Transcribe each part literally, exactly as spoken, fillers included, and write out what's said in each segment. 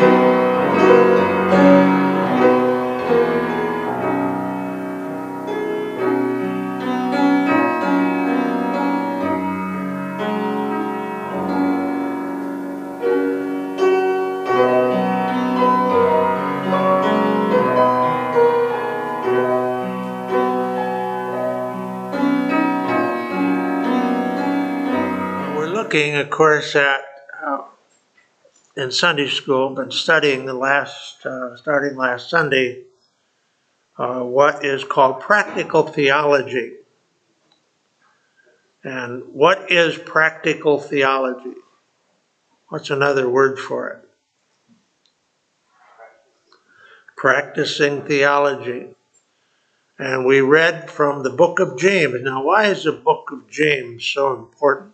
Looking, of course, at uh, in Sunday school, been studying the last, uh, starting last Sunday, uh, what is called practical theology. And what is practical theology? What's another word for it? Practicing theology. And we read from the book of James. Now, why is the book of James so important?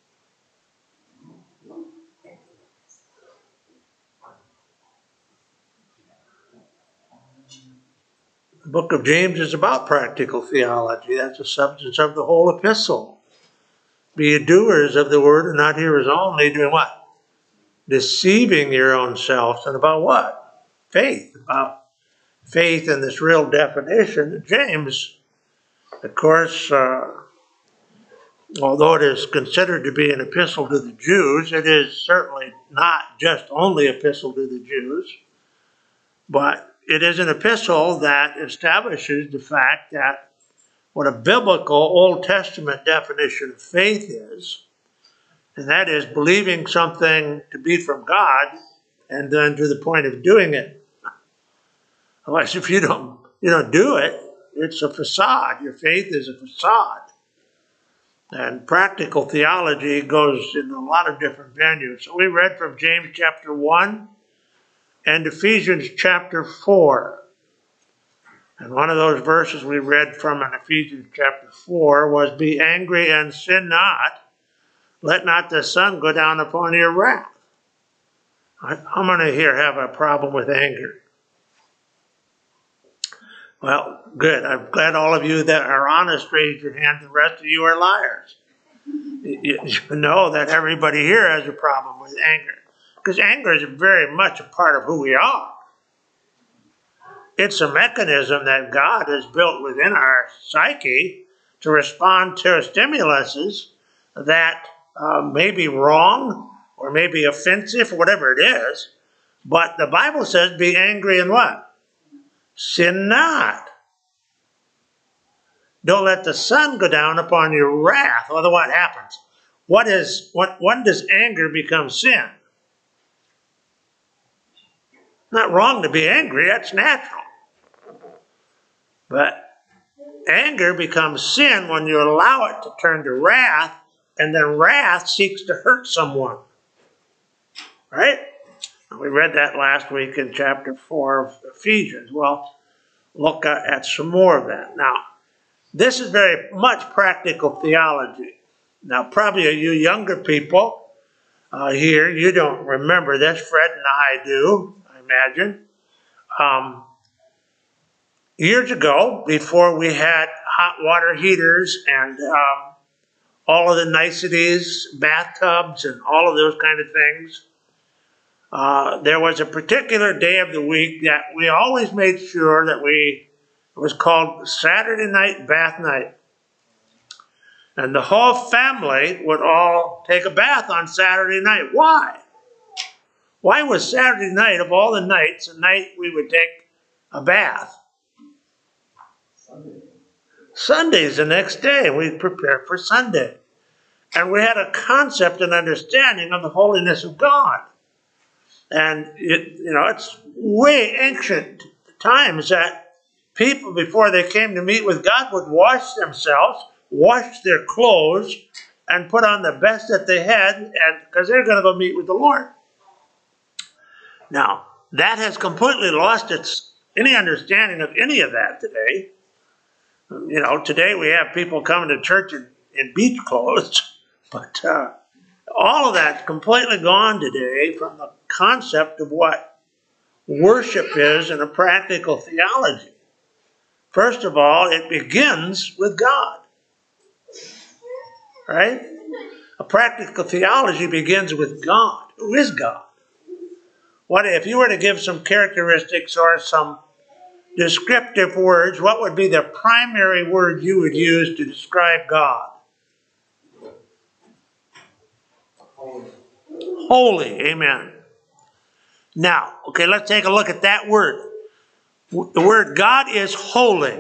The book of James is about practical theology. That's the substance of the whole epistle. Be ye doers of the word and not hearers only, doing what? Deceiving your own selves. And about what? Faith. About faith in this real definition. James, of course, uh, although it is considered to be an epistle to the Jews, it is certainly not just only epistle to the Jews, but it is an epistle that establishes the fact that what a biblical Old Testament definition of faith is, and that is believing something to be from God and then to the point of doing it. Otherwise, if you don't, you don't do it, it's a facade. Your faith is a facade. And practical theology goes in a lot of different venues. So we read from James chapter one and Ephesians chapter four. And one of those verses we read from in Ephesians chapter four was, be angry and sin not. Let not the sun go down upon your wrath. How many here have a problem with anger? Well, good. I'm glad all of you that are honest raise your hand. The rest of you are liars. You, you know that everybody here has a problem with anger. Because anger is very much a part of who we are. It's a mechanism that God has built within our psyche to respond to stimuluses that uh, may be wrong or may be offensive, whatever it is. But the Bible says, be angry and what? Sin not. Don't let the sun go down upon your wrath. Otherwise, what happens? What is, what, when does anger become sin? Not wrong to be angry, that's natural. But anger becomes sin when you allow it to turn to wrath, and then wrath seeks to hurt someone. Right? We read that last week in chapter four of Ephesians. Well, look at some more of that. Now, this is very much practical theology. Now, probably you younger people uh, here, you don't remember this. Fred and I do, I imagine. Um, years ago, before we had hot water heaters and um, all of the niceties, bathtubs and all of those kind of things, uh, there was a particular day of the week that we always made sure that we, it was called Saturday night bath night. And the whole family would all take a bath on Saturday night. Why? Why was Saturday night, of all the nights, a night we would take a bath? Sunday. Sunday's the next day. We'd prepare for Sunday. And we had a concept and understanding of the holiness of God. And, it, you know, it's way ancient times that people, before they came to meet with God, would wash themselves, wash their clothes, and put on the best that they had, and because they're going to go meet with the Lord. Now, that has completely lost its any understanding of any of that today. You know, today we have people coming to church in, in beach clothes, but uh, all of that's completely gone today from the concept of what worship is in a practical theology. First of all, it begins with God. Right? A practical theology begins with God. Who is God? What if you were to give some characteristics or some descriptive words, what would be the primary word you would use to describe God? Holy. Holy, amen. Now, okay, let's take a look at that word. The word God is holy.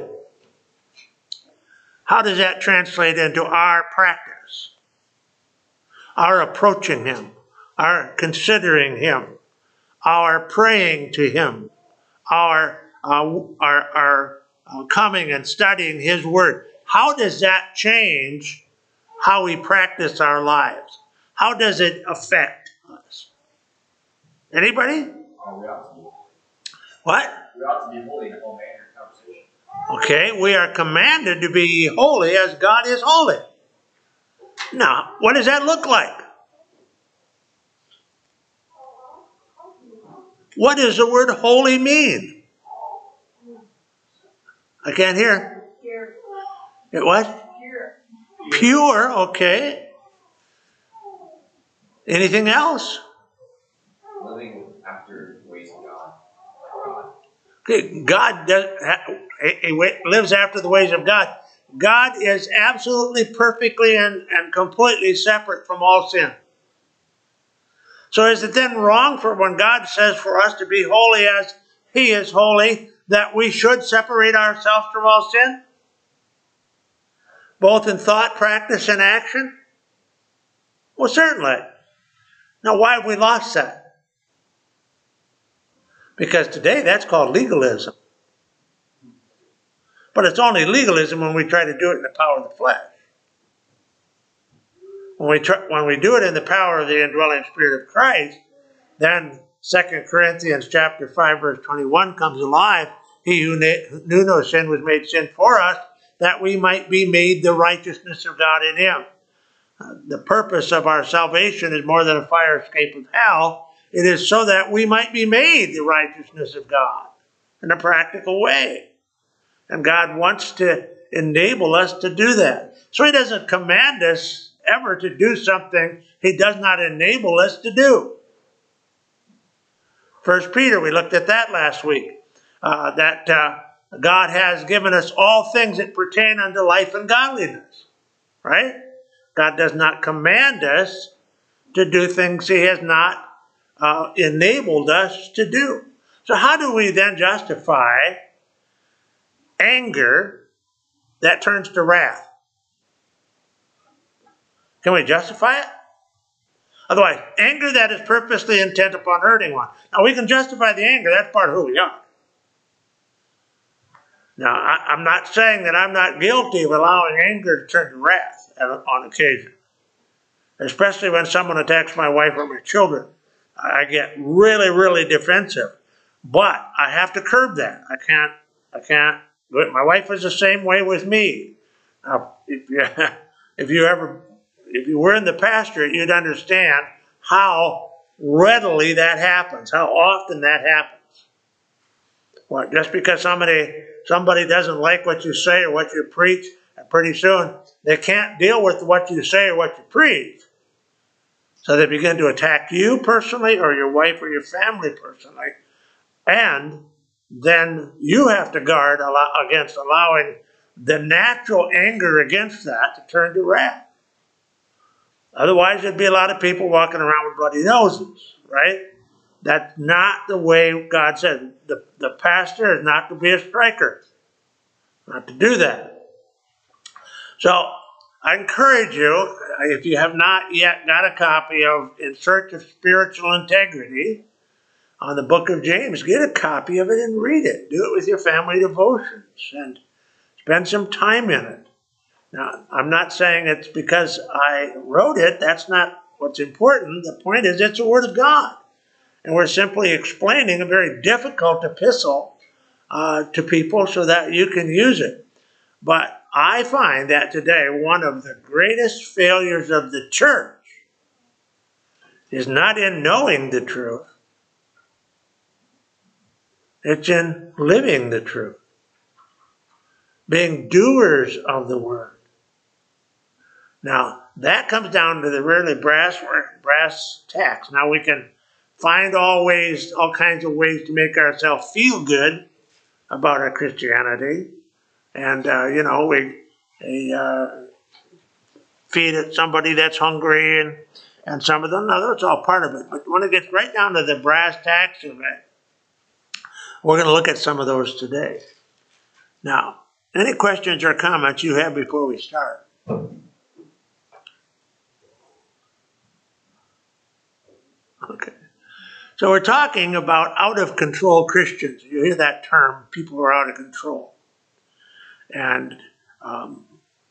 How does that translate into our practice? Our approaching Him, our considering Him, our praying to Him, our, uh, our, our uh, coming and studying His Word. How does that change how we practice our lives? How does it affect us? Anybody? Oh, we ought to be. What? We ought to be holy in all manner of conversation. Okay, we are commanded to be holy as God is holy. Now, what does that look like? What does the word holy mean? I can't hear. Pure. It what? Pure. Pure, okay. Anything else? Living after the ways of God. God. Okay, God does, he, he lives after the ways of God. God is absolutely, perfectly, and, and completely separate from all sin. So is it then wrong for when God says for us to be holy as He is holy, that we should separate ourselves from all sin? Both in thought, practice, and action? Well, certainly. Now, why have we lost that? Because today that's called legalism. But it's only legalism when we try to do it in the power of the flesh. When we, try, when we do it in the power of the indwelling Spirit of Christ, then Second Corinthians chapter five, verse twenty-one comes alive. He who knew no sin was made sin for us, that we might be made the righteousness of God in Him. Uh, the purpose of our salvation is more than a fire escape of hell. It is so that we might be made the righteousness of God in a practical way. And God wants to enable us to do that. So He doesn't command us ever to do something He does not enable us to do. First Peter, we looked at that last week. Uh, that uh, God has given us all things that pertain unto life and godliness. Right? God does not command us to do things He has not uh, enabled us to do. So how do we then justify anger that turns to wrath? Can we justify it? Otherwise, anger that is purposely intent upon hurting one. Now, we can justify the anger. That's part of who we are. Now, I, I'm not saying that I'm not guilty of allowing anger to turn to wrath on occasion. Especially when someone attacks my wife or my children. I get really, really defensive. But I have to curb that. I can't, I can't do it. My wife is the same way with me. Now, if you, if you ever... If you were in the pastorate, you'd understand how readily that happens, how often that happens. Well, just because somebody somebody doesn't like what you say or what you preach, and pretty soon they can't deal with what you say or what you preach. So they begin to attack you personally or your wife or your family personally. And then you have to guard against allowing the natural anger against that to turn to wrath. Otherwise, there'd be a lot of people walking around with bloody noses, right? That's not the way God said. The, the pastor is not to be a striker, not to do that. So I encourage you, if you have not yet got a copy of In Search of Spiritual Integrity on the book of James, get a copy of it and read it. Do it with your family devotions and spend some time in it. Now, I'm not saying it's because I wrote it. That's not what's important. The point is it's the Word of God. And we're simply explaining a very difficult epistle uh, to people so that you can use it. But I find that today one of the greatest failures of the church is not in knowing the truth. It's in living the truth. Being doers of the Word. Now, that comes down to the really brass brass tacks. Now, we can find all ways, all kinds of ways to make ourselves feel good about our Christianity. And, uh, you know, we, we uh, feed it somebody that's hungry and, and some of them, no, that's all part of it. But when it gets right down to the brass tacks of it, we're going to look at some of those today. Now, any questions or comments you have before we start? Okay. So we're talking about out-of-control Christians. You hear that term, people who are out of control. And um,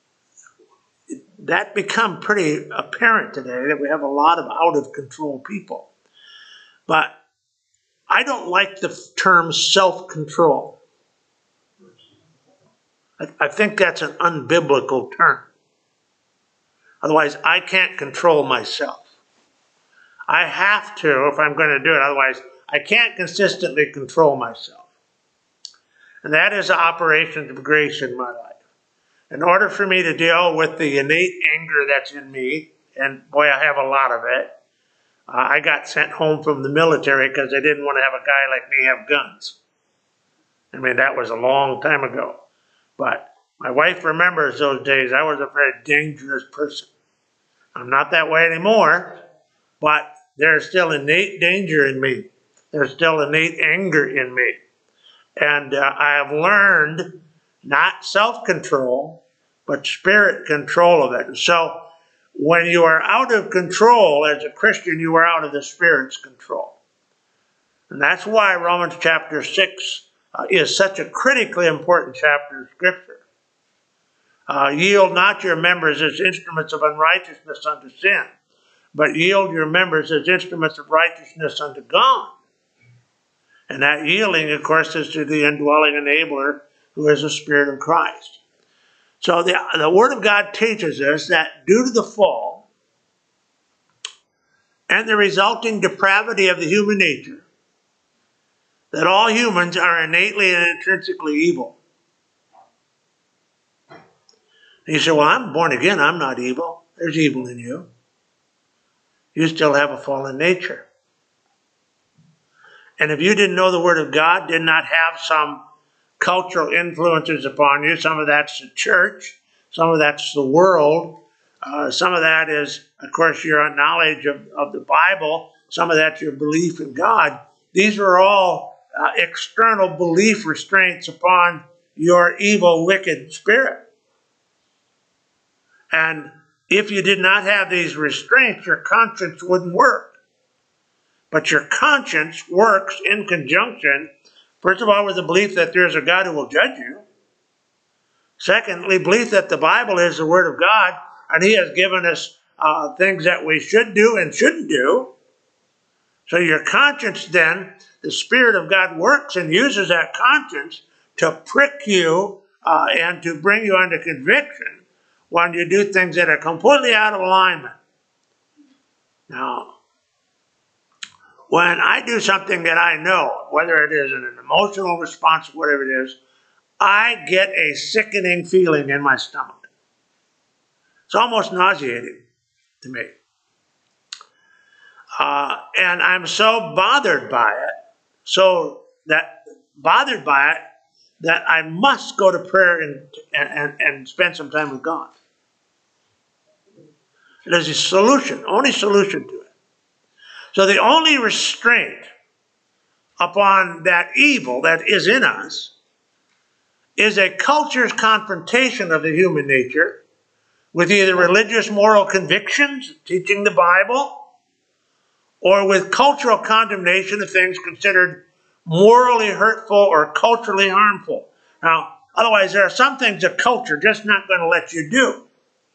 that become pretty apparent today, that we have a lot of out-of-control people. But I don't like the term self-control. I, I think that's an unbiblical term. Otherwise, I can't control myself. I have to if I'm going to do it. Otherwise, I can't consistently control myself. And that is the operation of grace in my life. In order for me to deal with the innate anger that's in me, and boy, I have a lot of it, uh, I got sent home from the military because they didn't want to have a guy like me have guns. I mean, that was a long time ago. But my wife remembers those days. I was a very dangerous person. I'm not that way anymore, but there's still innate danger in me. There's still innate anger in me. And uh, I have learned not self-control, but spirit control of it. And so when you are out of control as a Christian, you are out of the Spirit's control. And that's why Romans chapter six uh, is such a critically important chapter of Scripture. Uh, yield not your members as instruments of unrighteousness unto sin, but yield your members as instruments of righteousness unto God. And that yielding, of course, is to the indwelling enabler who is the Spirit of Christ. So the, the Word of God teaches us that due to the fall and the resulting depravity of the human nature, that all humans are innately and intrinsically evil. And you say, well, I'm born again, I'm not evil. There's evil in you. You still have a fallen nature. And if you didn't know the Word of God, did not have some cultural influences upon you, some of that's the church, some of that's the world, uh, some of that is, of course, your knowledge of, of the Bible, some of that's your belief in God. These are all uh, external belief restraints upon your evil, wicked spirit. And if you did not have these restraints, your conscience wouldn't work. But your conscience works in conjunction, first of all, with the belief that there's a God who will judge you. Secondly, belief that the Bible is the Word of God, and He has given us uh, things that we should do and shouldn't do. So your conscience then, the Spirit of God works and uses that conscience to prick you uh, and to bring you under conviction when you do things that are completely out of alignment. Now, when I do something that I know, whether it is an emotional response, whatever it is, I get a sickening feeling in my stomach. It's almost nauseating to me. Uh, and I'm so bothered by it, so that bothered by it, that I must go to prayer and, and, and spend some time with God. There's a solution, only solution to it. So the only restraint upon that evil that is in us is a culture's confrontation of the human nature with either religious moral convictions, teaching the Bible, or with cultural condemnation of things considered morally hurtful or culturally harmful. Now, otherwise, there are some things that culture just not going to let you do.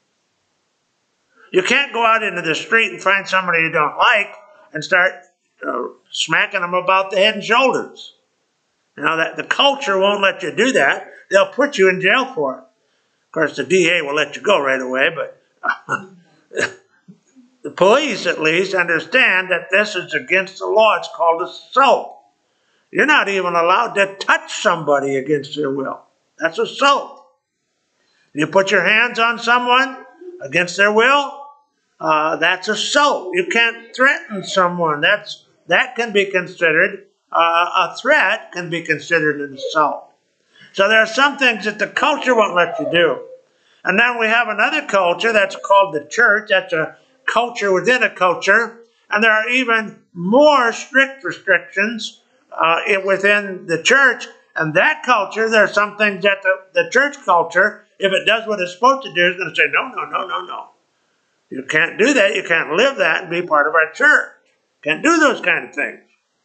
You can't go out into the street and find somebody you don't like and start uh, smacking them about the head and shoulders. You know, that the culture won't let you do that. They'll put you in jail for it. Of course, the D A will let you go right away, but uh, the police, at least, understand that this is against the law. It's called assault. You're not even allowed to touch somebody against their will. That's assault. You put your hands on someone against their will, uh, that's assault. You can't threaten someone. That's that can be considered uh, a threat, can be considered an assault. So there are some things that the culture won't let you do. And then we have another culture that's called the church. That's a culture within a culture. And there are even more strict restrictions uh, within the church. And that culture, there are some things that the, the church culture, if it does what it's supposed to do, is going to say, no, no, no, no, no. You can't do that. You can't live that and be part of our church. Can't do those kind of things.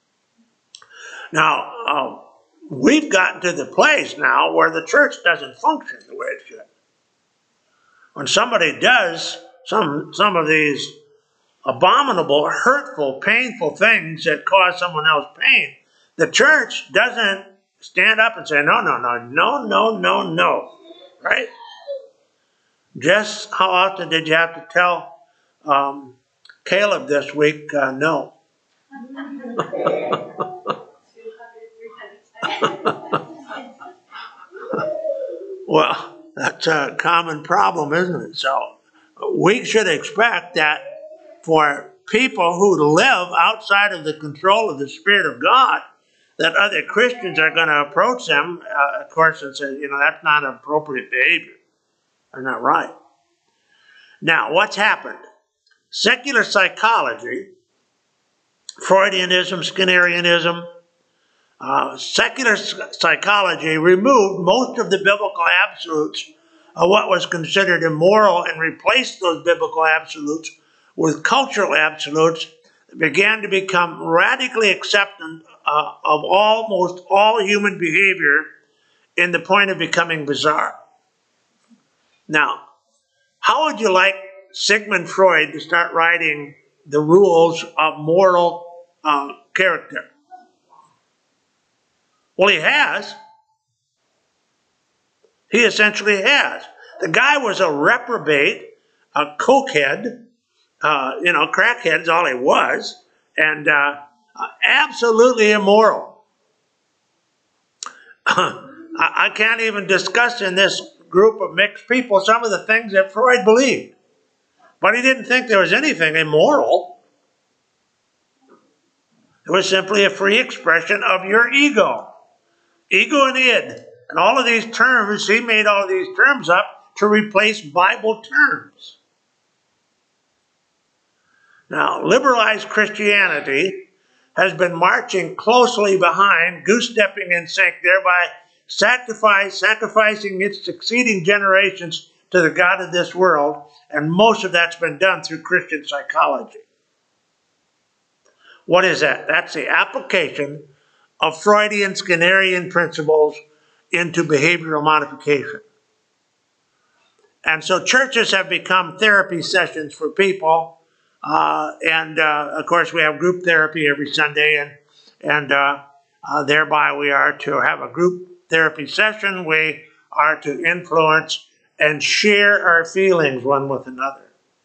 Now, uh, we've gotten to the place now where the church doesn't function the way it should. When somebody does some, some of these abominable, hurtful, painful things that cause someone else pain, the church doesn't stand up and say, no, no, no, no, no, no, no, right? Just how often did you have to tell um, Caleb this week, uh, no? Well, that's a common problem, isn't it? So we should expect that for people who live outside of the control of the Spirit of God, that other Christians are going to approach them, uh, of course, and say, you know, that's not appropriate behavior. They're not right. Now, what's happened? Secular psychology, Freudianism, Skinnerianism, uh, secular psychology removed most of the biblical absolutes of what was considered immoral and replaced those biblical absolutes with cultural absolutes that began to become radically acceptant uh, of almost all human behavior in the point of becoming bizarre. Now, how would you like Sigmund Freud to start writing the rules of moral uh, character? Well, he has. He essentially has. The guy was a reprobate, a cokehead, uh, you know, crackhead is all he was, and uh, absolutely immoral. I can't even discuss in this group of mixed people some of the things that Freud believed. But he didn't think there was anything immoral. It was simply a free expression of your ego. Ego and id. And all of these terms, he made all of these terms up to replace Bible terms. Now, liberalized Christianity has been marching closely behind, goose-stepping in sync, thereby sacrifice, sacrificing its succeeding generations to the God of this world, and most of that's been done through Christian psychology. What is that? That's the application of Freudian, Skinnerian principles into behavioral modification. And so churches have become therapy sessions for people, uh, and uh, of course we have group therapy every Sunday, and, and uh, uh, thereby we are to have a group therapy session. We are to influence and share our feelings one with another.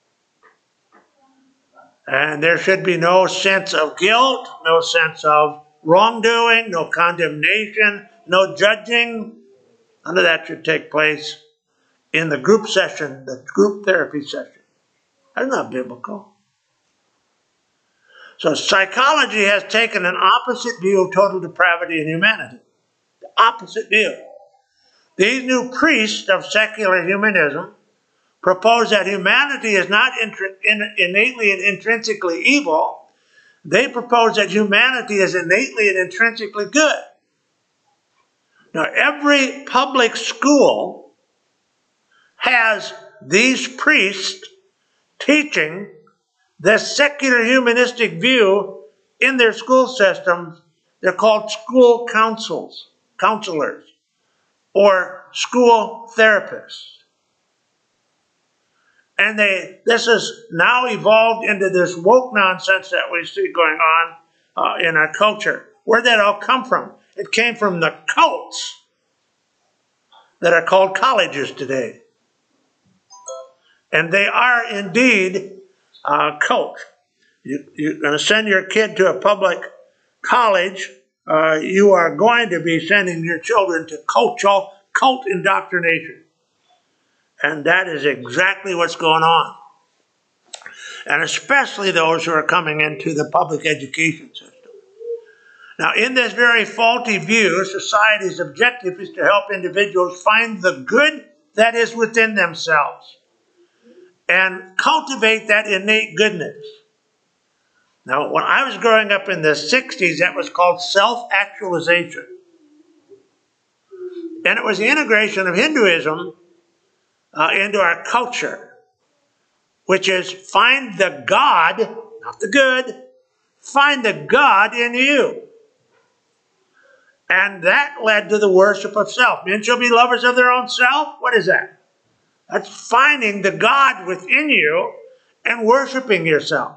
And there should be no sense of guilt, no sense of wrongdoing, no condemnation, no judging. None of that should take place in the group session, the group therapy session. That's not biblical. So psychology has taken an opposite view of total depravity in humanity. The opposite view. These new priests of secular humanism propose that humanity is not innately and intrinsically evil. They propose that humanity is innately and intrinsically good. Now, every public school has these priests teaching the secular humanistic view in their school systems. They're called school councils, counselors, or school therapists. And they, this has now evolved into this woke nonsense that we see going on uh, in our culture. Where did that all come from? It came from the cults that are called colleges today. And they are indeed uh, cults. You, you're going to send your kid to a public college, uh, you are going to be sending your children to cultural, cult indoctrination. And that is exactly what's going on. and especially those who are coming into the public education system. Now, in this very faulty view, society's objective is to help individuals find the good that is within themselves and cultivate that innate goodness. Now, when I was growing up in the sixties, that was called self-actualization. And it was the integration of Hinduism uh, into our culture, which is find the God, not the good, find the God in you. And that led to the worship of self. Men shall be lovers of their own self. What is that? That's finding the God within you and worshiping yourself.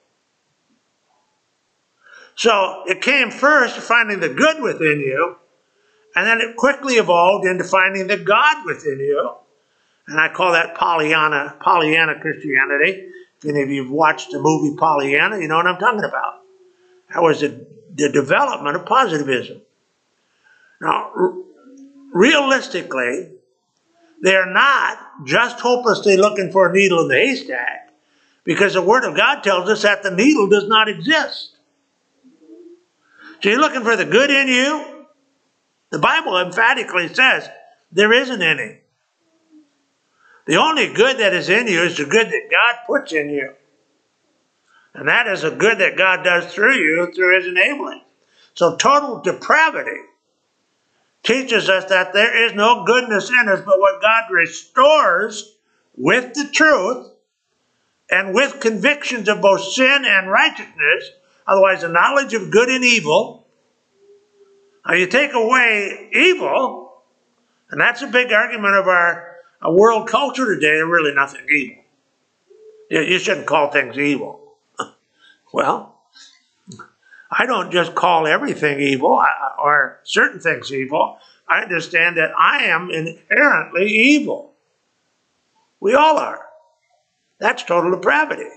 So it came first finding the good within you, and then it quickly evolved into finding the God within you. And I call that Pollyanna, Pollyanna Christianity. If any of you have watched the movie Pollyanna, you know what I'm talking about. That was the, the development of positivism. Now, realistically, they're not just hopelessly looking for a needle in the haystack, because the Word of God tells us that the needle does not exist. So you're looking for the good in you? The Bible emphatically says there isn't any. The only good that is in you is the good that God puts in you. And that is a good that God does through you, through His enabling. So total depravity teaches us that there is no goodness in us, but what God restores with the truth and with convictions of both sin and righteousness, otherwise the knowledge of good and evil. Now you take away evil, and that's a big argument of our, our world culture today. There's really nothing evil. You, you shouldn't call things evil. Well, I don't just call everything evil or certain things evil. I understand that I am inherently evil. We all are. That's total depravity.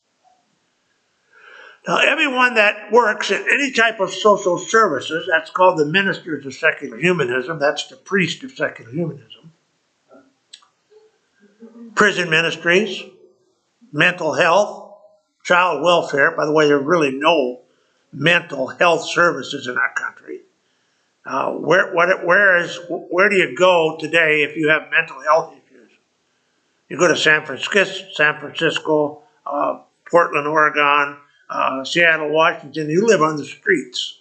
Now, everyone that works in any type of social services, that's called the ministers of secular humanism. That's the priest of secular humanism. Prison ministries, mental health, child welfare. By the way, there are really no mental health services in our country. Uh, where, what, where, is, where do you go today if you have mental health issues? You go to San Francisco, San Francisco uh, Portland, Oregon, uh, Seattle, Washington. You live on the streets.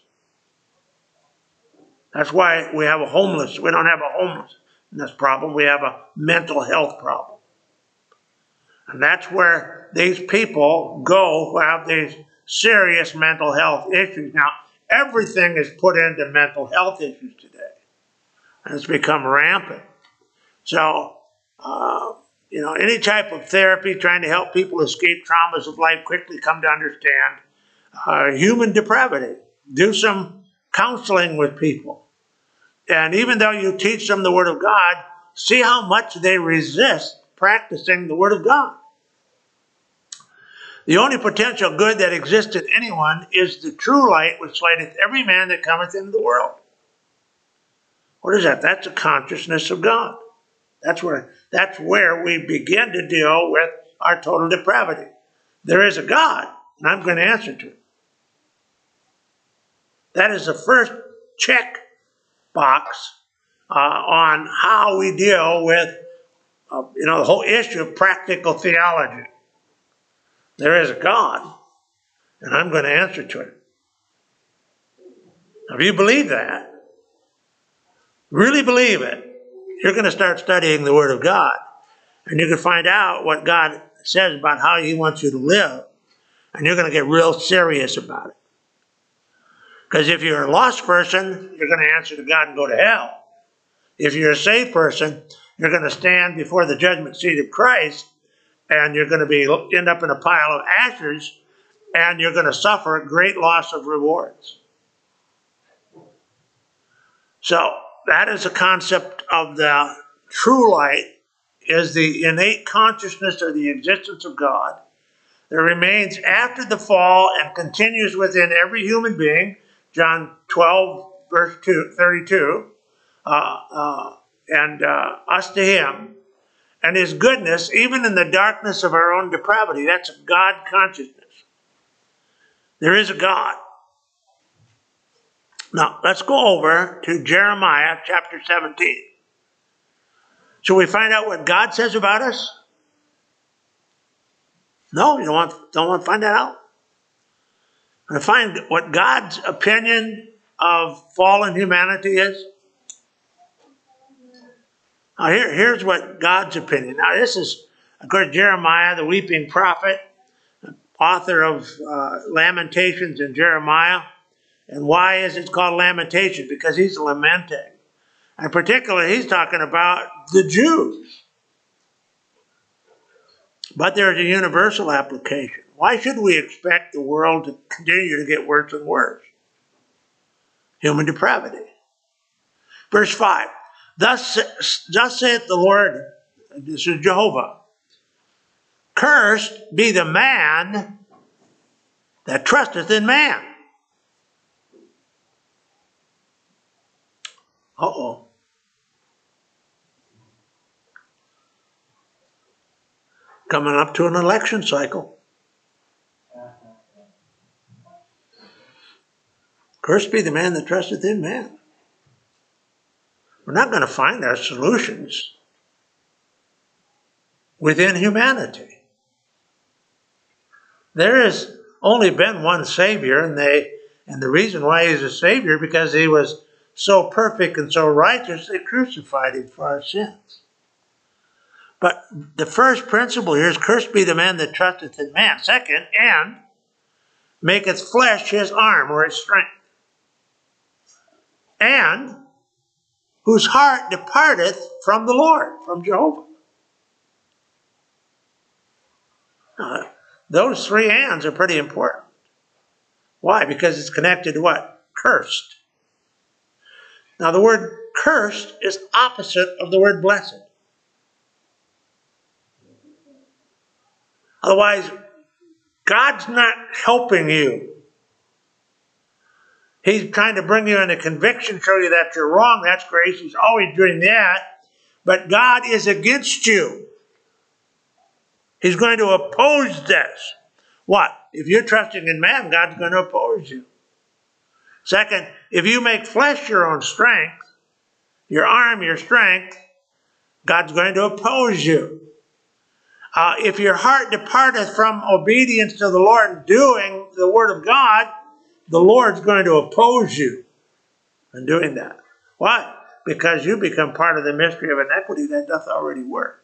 That's why we have a homeless. We don't have a homelessness problem. We have a mental health problem. And that's where these people go who have these serious mental health issues. Now, everything is put into mental health issues today, and it's become rampant. So, uh, you know, any type of therapy trying to help people escape traumas of life quickly come to understand uh, human depravity. Do some counseling with people. And even though you teach them the Word of God, see how much they resist practicing the Word of God. The only potential good that exists in anyone is the true light which lighteth every man that cometh into the world. What is that? That's the consciousness of God. That's where, that's where we begin to deal with our total depravity. There is a God, and I'm going to answer to it. That is the first check box uh, on how we deal with uh, you know, the whole issue of practical theology. There is a God, and I'm going to answer to it. Now, if you believe that, really believe it, you're going to start studying the Word of God, and you can find out what God says about how He wants you to live, and you're going to get real serious about it. Because if you're a lost person, you're going to answer to God and go to hell. If you're a saved person, you're going to stand before the judgment seat of Christ, and you're going to be end up in a pile of ashes, and you're going to suffer a great loss of rewards. So that is the concept of the true light, is the innate consciousness of the existence of God that remains after the fall and continues within every human being. John twelve, verse two, thirty-two, uh, uh, and uh, us to Him. and his goodness, even in the darkness of our own depravity. That's God consciousness. There is a God. Now, let's go over to Jeremiah chapter seventeen. Shall we find out what God says about us? No, you don't want, don't want to find that out? To find what God's opinion of fallen humanity is? Now, here, here's what God's opinion. Now, this is, of course, Jeremiah, the weeping prophet, author of uh, Lamentations and Jeremiah. And why is it called Lamentation? Because he's lamenting. And particularly, he's talking about the Jews. But there's a universal application. Why should we expect the world to continue to get worse and worse? Human depravity. Verse five. Thus, thus saith the Lord, this is Jehovah, cursed be the man that trusteth in man. Uh-oh. Coming up to an election cycle. Cursed be the man that trusteth in man. We're not going to find our solutions within humanity. There has only been one Savior, and they, and the reason why he's a Savior, because he was so perfect and so righteous, they crucified him for our sins. But the first principle here is, cursed be the man that trusteth in man. Second, and maketh flesh his arm or his strength. And whose heart departeth from the Lord, from Jehovah. Now, those three ands are pretty important. Why? Because it's connected to what? Cursed. Now, the word cursed is opposite of the word blessed. Otherwise, God's not helping you. He's trying to bring you into conviction, show you that you're wrong. That's grace. He's always doing that. But God is against you. He's going to oppose this. What? If you're trusting in man, God's going to oppose you. Second, if you make flesh your own strength, your arm your strength, God's going to oppose you. Uh, if your heart departeth from obedience to the Lord and doing the word of God, the Lord's going to oppose you in doing that. Why? Because you become part of the mystery of iniquity that doth already work.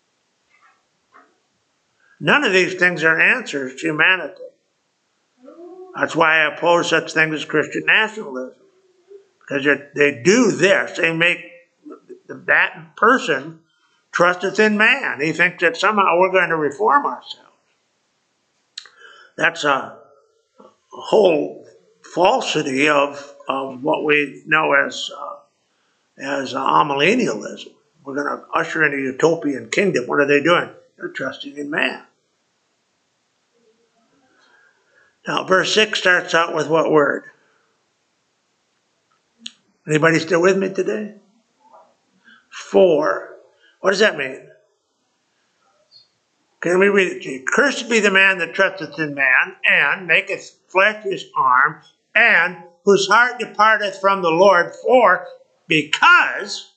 None of these things are answers to humanity. That's why I oppose such things as Christian nationalism. Because they do this. They make that person trusteth in man. He thinks that somehow we're going to reform ourselves. That's a whole falsity of, of what we know as, uh, as uh, amillennialism. We're going to usher in a utopian kingdom. What are they doing? They're trusting in man. Now, verse six starts out with what word? Anybody still with me today? For. What does that mean? Can we read it to you? Cursed be the man that trusteth in man, and maketh flesh his arm, and whose heart departeth from the Lord, for because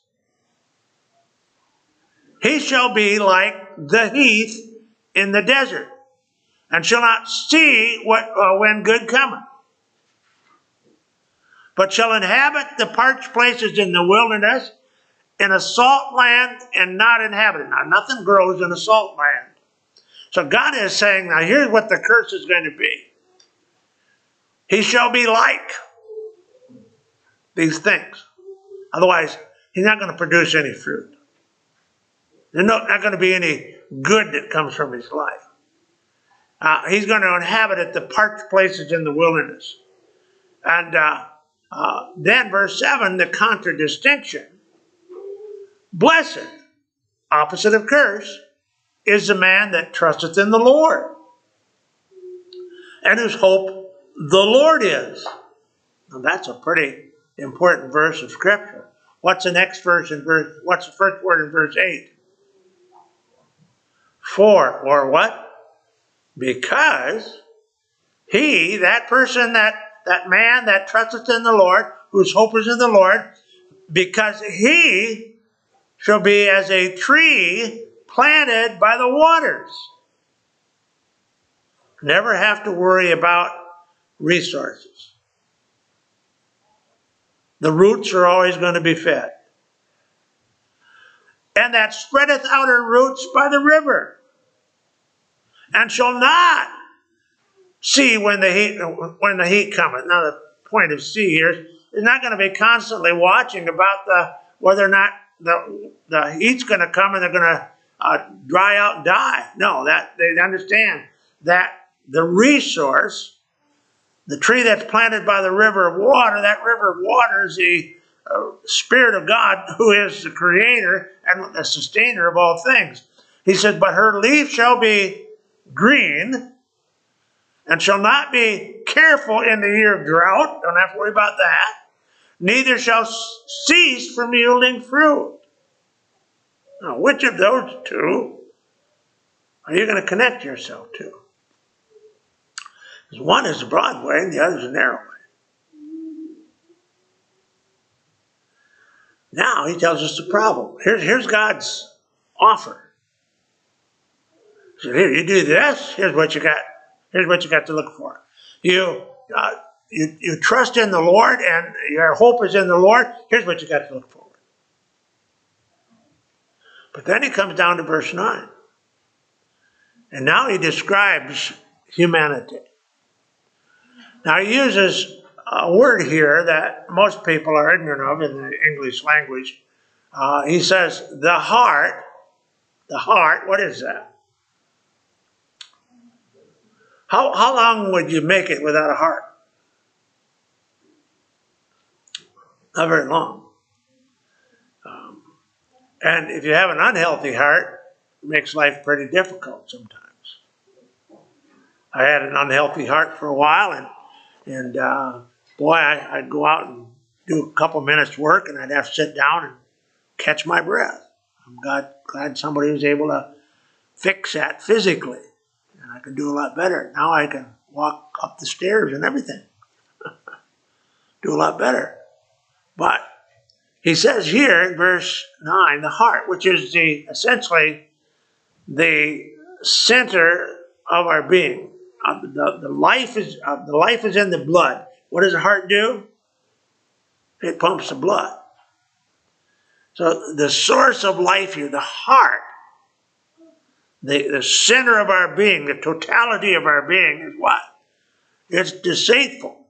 he shall be like the heath in the desert, and shall not see what uh, when good cometh, but shall inhabit the parched places in the wilderness, in a salt land and not inhabited. Now, nothing grows in a salt land. So God is saying, now here's what the curse is going to be. He shall be like these things. Otherwise, he's not going to produce any fruit. There's not, not going to be any good that comes from his life. Uh, he's going to inhabit at the parched places in the wilderness. And uh, uh, then verse seven, the contradistinction. Blessed, opposite of curse, is the man that trusteth in the Lord, and whose hope the Lord is. Now that's a pretty important verse of Scripture. What's the next verse in verse, what's the first word in verse eight? For, or what? Because he, that person, that, that man that trusteth in the Lord, whose hope is in the Lord, because he shall be as a tree planted by the waters. Never have to worry about resources. The roots are always going to be fed. And that spreadeth out her roots by the river, and shall not see when the heat when the heat cometh. Now the point of see here is not going to be constantly watching about the whether or not the the heat's going to come and they're going to uh, dry out and die. No, that they understand that the resource, the tree that's planted by the river of water, that river of water is the uh, Spirit of God, who is the creator and the sustainer of all things. He said, but her leaf shall be green, and shall not be careful in the year of drought. Don't have to worry about that. Neither shall cease from yielding fruit. Now, which of those two are you going to connect yourself to? Because one is the broad way and the other is the narrow way. Now he tells us the problem. Here's, here's God's offer. He said, here, you do this, here's what you got. Here's what you got to look for. You, uh, you, you trust in the Lord and your hope is in the Lord. Here's what you got to look for. But then he comes down to verse nine. And now he describes humanity. Now he uses a word here that most people are ignorant of in the English language. Uh, he says, the heart, the heart, what is that? How, how long would you make it without a heart? Not very long. Um, and if you have an unhealthy heart, it makes life pretty difficult sometimes. I had an unhealthy heart for a while, and, and uh, boy, I, I'd go out and do a couple minutes work, and I'd have to sit down and catch my breath. I'm glad, glad somebody was able to fix that physically. And I can do a lot better. Now I can walk up the stairs and everything. Do a lot better. But he says here in verse nine, the heart, which is the essentially the center of our being. Uh, the, the, life is, uh, the life is in the blood. What does the heart do? It pumps the blood. So the source of life here, the heart, The, the center of our being, the totality of our being is what? It's deceitful.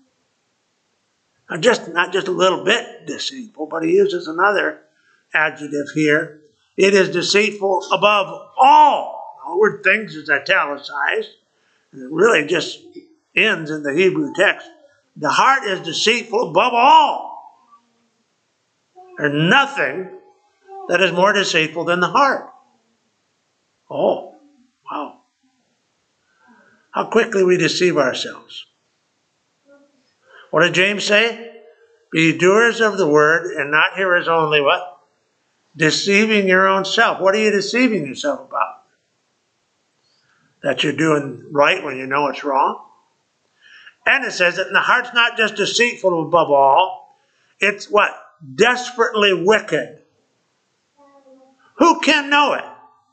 Not just, not just a little bit deceitful, but he uses another adjective here. It is deceitful above all. The word things is italicized. And it really just ends in the Hebrew text. The heart is deceitful above all. There's nothing that is more deceitful than the heart. Oh, wow. How quickly we deceive ourselves. What did James say? Be doers of the word and not hearers only, what? Deceiving your own self. What are you deceiving yourself about? That you're doing right when you know it's wrong? And it says that the heart's not just deceitful above all. It's what? Desperately wicked. Who can know it?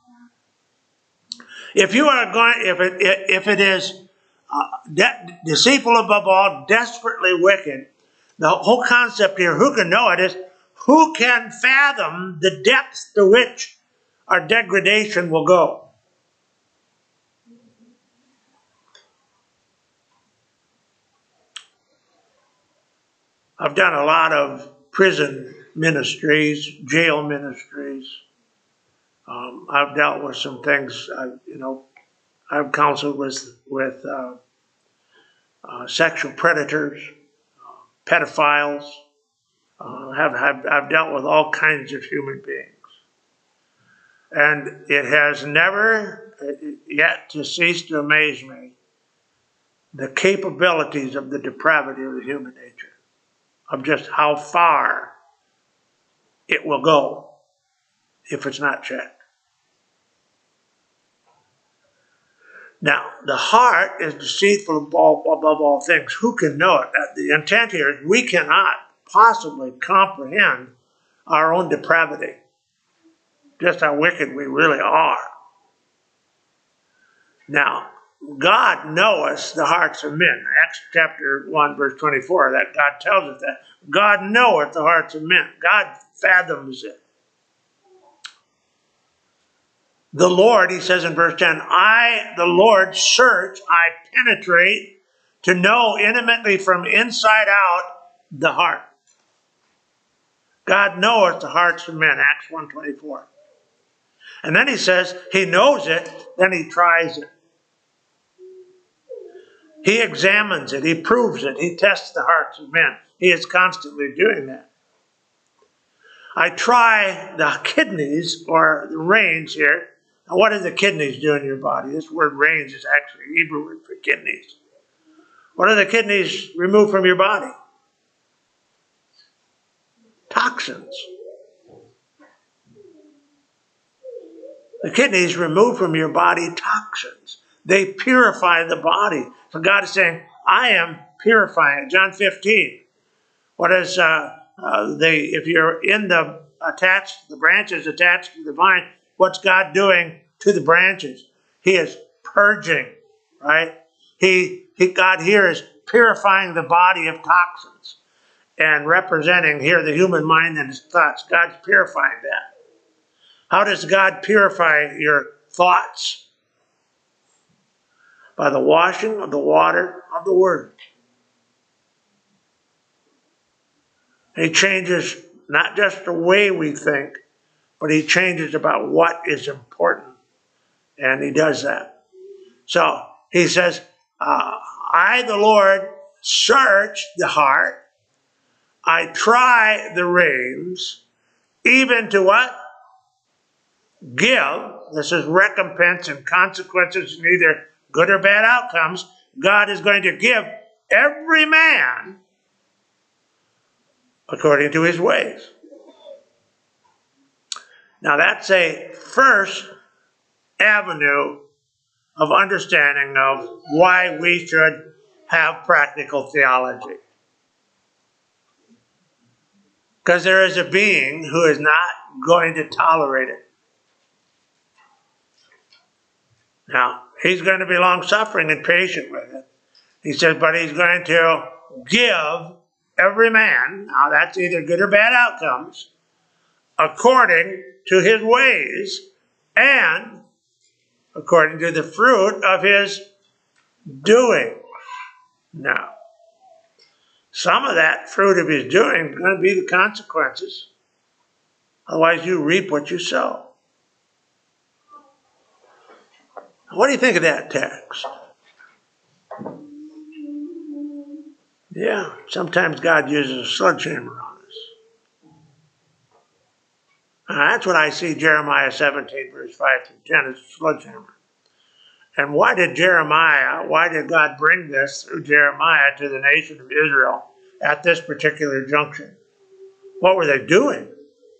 If you are going, if it if it is uh, de- deceitful above all, desperately wicked, the whole concept here, who can know it, is who can fathom the depths to which our degradation will go? I've done a lot of prison ministries, jail ministries. Um, I've dealt with some things, I, you know, I've counseled with, with uh, uh, sexual predators, uh, pedophiles. Uh, have, have, I've dealt with all kinds of human beings. And it has never yet to cease to amaze me the capabilities of the depravity of the human nature, of just how far it will go if it's not checked. Now, the heart is deceitful above, above all things. Who can know it? The intent here is we cannot possibly comprehend our own depravity, just how wicked we really are. Now, God knoweth the hearts of men. Acts chapter one, verse twenty-four, that God tells us that. God knoweth the hearts of men. God fathoms it. The Lord, he says in verse ten, I, the Lord, search, I penetrate to know intimately from inside out the heart. God knoweth the hearts of men, Acts one twenty-four. And then he says, he knows it, then he tries it. He examines it, he proves it, he tests the hearts of men. He is constantly doing that. I try the kidneys, or the reins here. Now, what do the kidneys do in your body? This word reins is actually a Hebrew word for kidneys. What do the kidneys remove from your body? Toxins. The kidneys remove from your body toxins. They purify the body. So God is saying, I am purifying it. John fifteen. What is, uh, uh, they, if you're in the attached, the branches attached to the vine, what's God doing to the branches? He is purging, right? He, he, God here is purifying the body of toxins and representing here the human mind and his thoughts. God's purifying that. How does God purify your thoughts? By the washing of the water of the Word. He changes not just the way we think, but he changes about what is important. And he does that. So he says, uh, I, the Lord, search the heart. I try the reins, even to what? Give. This is recompense and consequences, and either good or bad outcomes. God is going to give every man according to his ways. Now that's a first avenue of understanding of why we should have practical theology. Because there is a being who is not going to tolerate it. Now, he's going to be long-suffering and patient with it. He says, but he's going to give every man, now that's either good or bad outcomes, according to his ways and according to the fruit of his doing. Now, some of that fruit of his doing is going to be the consequences. Otherwise, you reap what you sow. What do you think of that text? Yeah, sometimes God uses a sledgehammer on us. Now, that's what I see Jeremiah seventeen, verse five through ten, as a sledgehammer. And why did Jeremiah, why did God bring this through Jeremiah to the nation of Israel at this particular junction? What were they doing?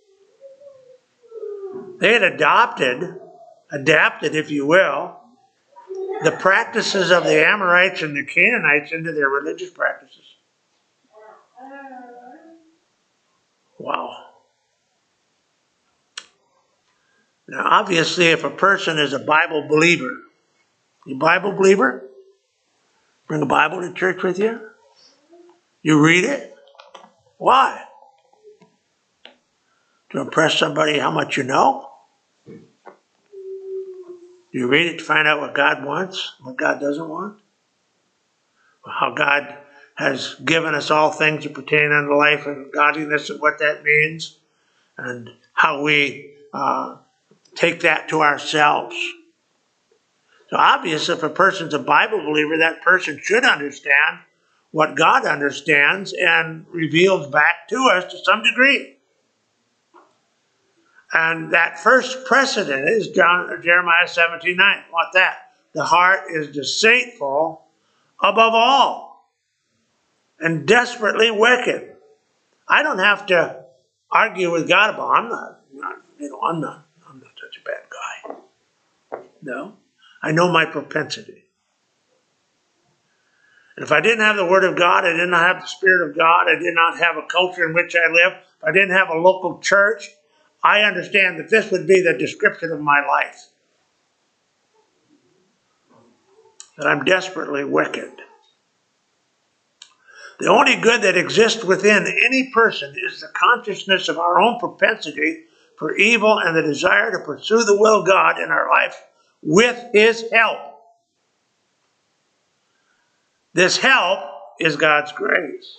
They had adopted, adapted, if you will, the practices of the Amorites and the Canaanites into their religious practices. Wow. Now, obviously, if a person is a Bible believer, you a Bible believer? Bring a Bible to church with you? You read it? Why? To impress somebody how much you know? You read it to find out what God wants, what God doesn't want? How God has given us all things that pertain unto life and godliness and what that means, and how we uh, take that to ourselves. So obvious, if a person's a Bible believer, that person should understand what God understands and reveals back to us to some degree. And that first precedent is John, Jeremiah seventeen nine. What that? The heart is deceitful above all and desperately wicked. I don't have to argue with God about, I'm not, not you know, I'm not, I'm not such a bad guy. No. I know my propensity. And if I didn't have the Word of God, I did not have the Spirit of God, I did not have a culture in which I live, if I didn't have a local church, I understand that this would be the description of my life. That I'm desperately wicked. The only good that exists within any person is the consciousness of our own propensity for evil and the desire to pursue the will of God in our life with His help. This help is God's grace.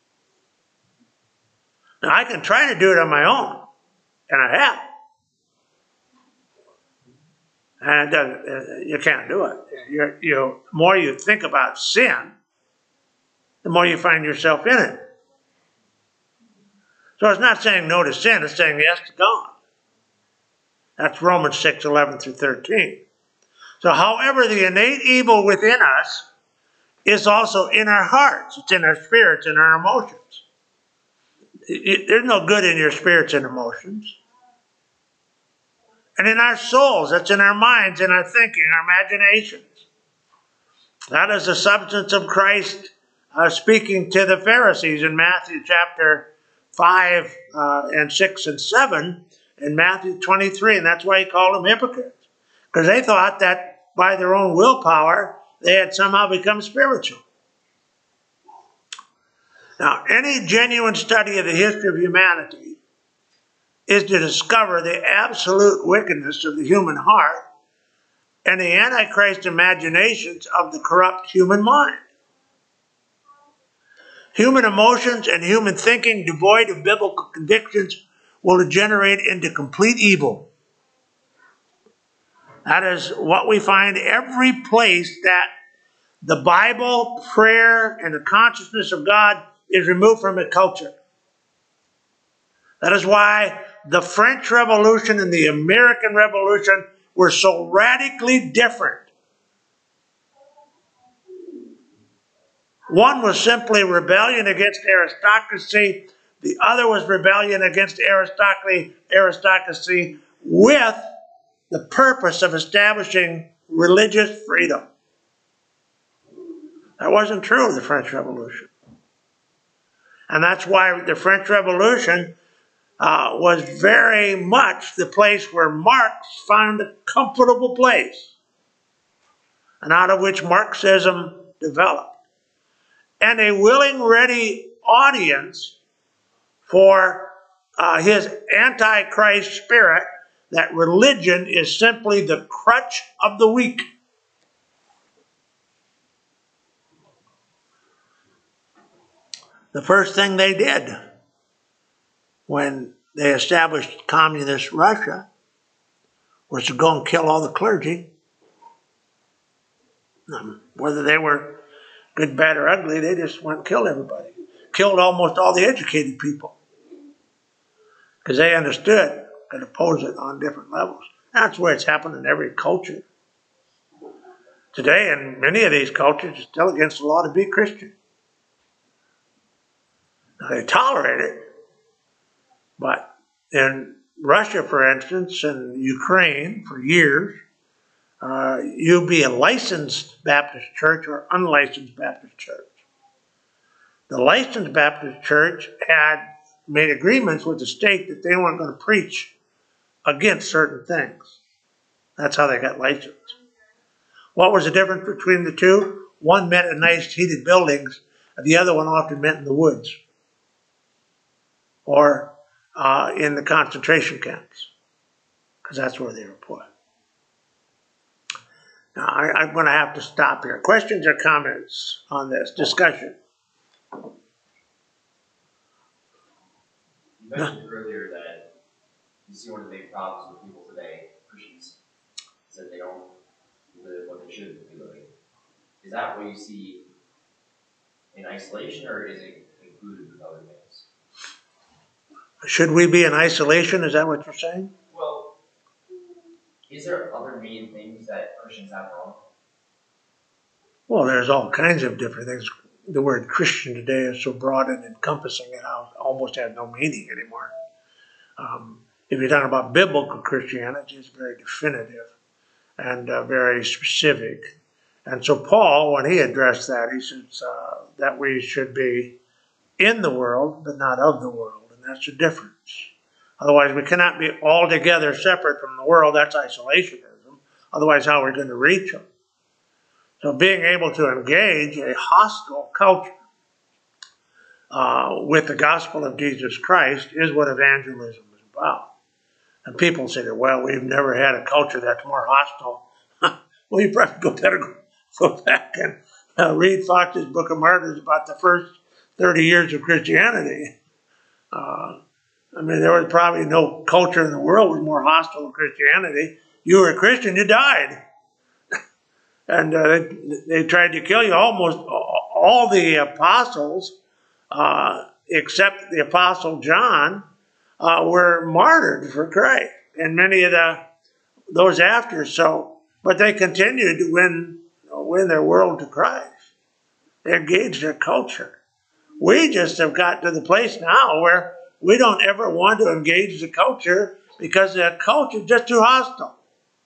Now, I can try to do it on my own, and I have. And it doesn't, you can't do it. You, you, the more you think about sin, the more you find yourself in it. So it's not saying no to sin, it's saying yes to God. That's Romans six, eleven through thirteen. So however, the innate evil within us is also in our hearts. It's in our spirits, in our emotions. It, there's no good in your spirits and emotions. And in our souls, that's in our minds, in our thinking, our imaginations. That is the substance of Christ uh, speaking to the Pharisees in Matthew chapter five uh, and six and seven, in Matthew twenty-three, and that's why he called them hypocrites. Because they thought that by their own willpower, they had somehow become spiritual. Now, any genuine study of the history of humanity is to discover the absolute wickedness of the human heart and the Antichrist imaginations of the corrupt human mind. Human emotions and human thinking devoid of biblical convictions will degenerate into complete evil. That is what we find every place that the Bible, prayer, and the consciousness of God is removed from a culture. That is why the French Revolution and the American Revolution were so radically different. One was simply rebellion against aristocracy. The other was rebellion against aristocracy, aristocracy with the purpose of establishing religious freedom. That wasn't true of the French Revolution. And that's why the French Revolution uh, was very much the place where Marx found a comfortable place, and out of which Marxism developed. And a willing, ready audience for uh, his antichrist spirit that religion is simply the crutch of the weak. The first thing they did when they established communist Russia was to go and kill all the clergy. Um, whether they were good, bad, or ugly, they just went and killed everybody. Killed almost all the educated people. Because they understood, could oppose it on different levels. That's where it's happened in every culture. Today, in many of these cultures, it's still against the law to be Christian. Now, they tolerate it, but in Russia, for instance, and Ukraine for years, uh, you'll be a licensed Baptist church or unlicensed Baptist church. The licensed Baptist church had made agreements with the state that they weren't going to preach against certain things. That's how they got licensed. What was the difference between the two? One meant in nice heated buildings, and the other one often meant in the woods or uh, in the concentration camps, because that's where they were put. Now, I, I'm going to have to stop here. Questions or comments on this discussion? You mentioned earlier that you see one of the big problems with people today, Christians, is that they don't live what they should be living. Is that what you see in isolation, or is it included with other things? Should we be in isolation? Is that what you're saying? Well, is there other main things that Christians have wrong? Well, there's all kinds of different things. The word Christian today is so broad and encompassing it almost has no meaning anymore. Um, if you're talking about biblical Christianity, it's very definitive. and uh, very specific. And so Paul, when he addressed that, he says uh, that we should be in the world, but not of the world. And that's the difference. Otherwise, we cannot be altogether separate from the world. That's isolationism. Otherwise, how are we going to reach them? So being able to engage a hostile culture uh, with the gospel of Jesus Christ is what evangelism is about. And people say that, well, we've never had a culture that's more hostile. Well, you probably go better go, go back and uh, read Fox's Book of Martyrs about the first thirty years of Christianity. Uh, I mean, there was probably no culture in the world that was more hostile than Christianity. You were a Christian, you died. And uh, they, they tried to kill you. Almost all the apostles, uh, except the apostle John, uh, were martyred for Christ, and many of the those after. So, but they continued to win win their world to Christ. They engaged their culture. We just have got to the place now where we don't ever want to engage the culture because the culture is just too hostile.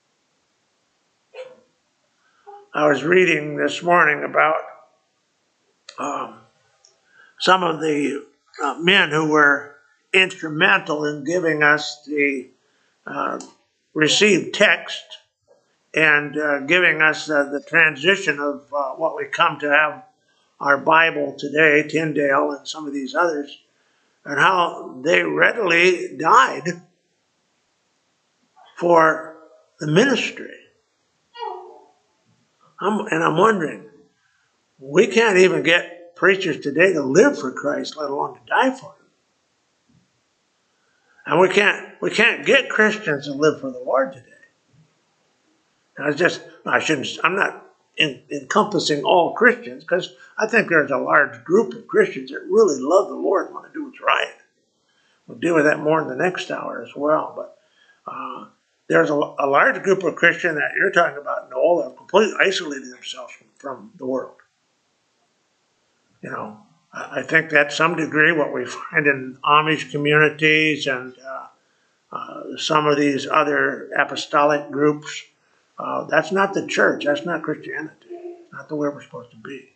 I was reading this morning about um, some of the uh, men who were instrumental in giving us the uh, received text and uh, giving us uh, the transition of uh, what we come to have our Bible today, Tyndale and some of these others, and how they readily died for the ministry. I'm, and I'm wondering, we can't even get preachers today to live for Christ, let alone to die for Him. And we can't we can't get Christians to live for the Lord today. And I just I shouldn't I'm not in, encompassing all Christians, because I think there's a large group of Christians that really love the Lord and want to do what's right. We'll deal with that more in the next hour as well. But uh, there's a, a large group of Christians that you're talking about, Noel, that have completely isolated themselves from, from the world. You know, I, I think that's some degree what we find in Amish communities and uh, uh, some of these other apostolic groups. Uh, that's not the church. That's not Christianity. It's not the way we're supposed to be.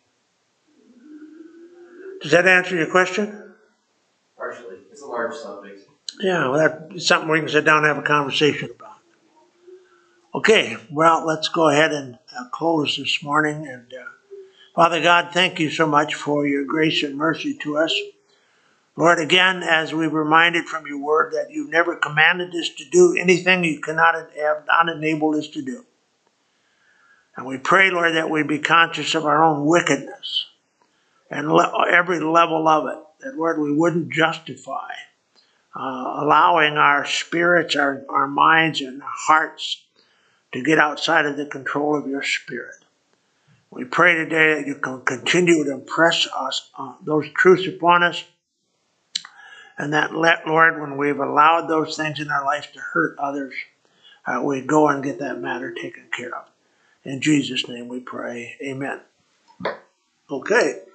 Does that answer your question? Partially. It's a large subject. Yeah, well, that's something we can sit down and have a conversation about. Okay, well, let's go ahead and uh, close this morning. And uh, Father God, thank you so much for your grace and mercy to us. Lord, again, as we've reminded from your word that you've never commanded us to do anything you cannot have not enabled us to do. And we pray, Lord, that we be conscious of our own wickedness and le- every level of it, that, Lord, we wouldn't justify uh, allowing our spirits, our, our minds, and our hearts to get outside of the control of your Spirit. We pray today that you can continue to impress us, uh, those truths upon us, and that let, Lord, when we've allowed those things in our life to hurt others, uh, we go and get that matter taken care of. In Jesus' name we pray. Amen. Okay.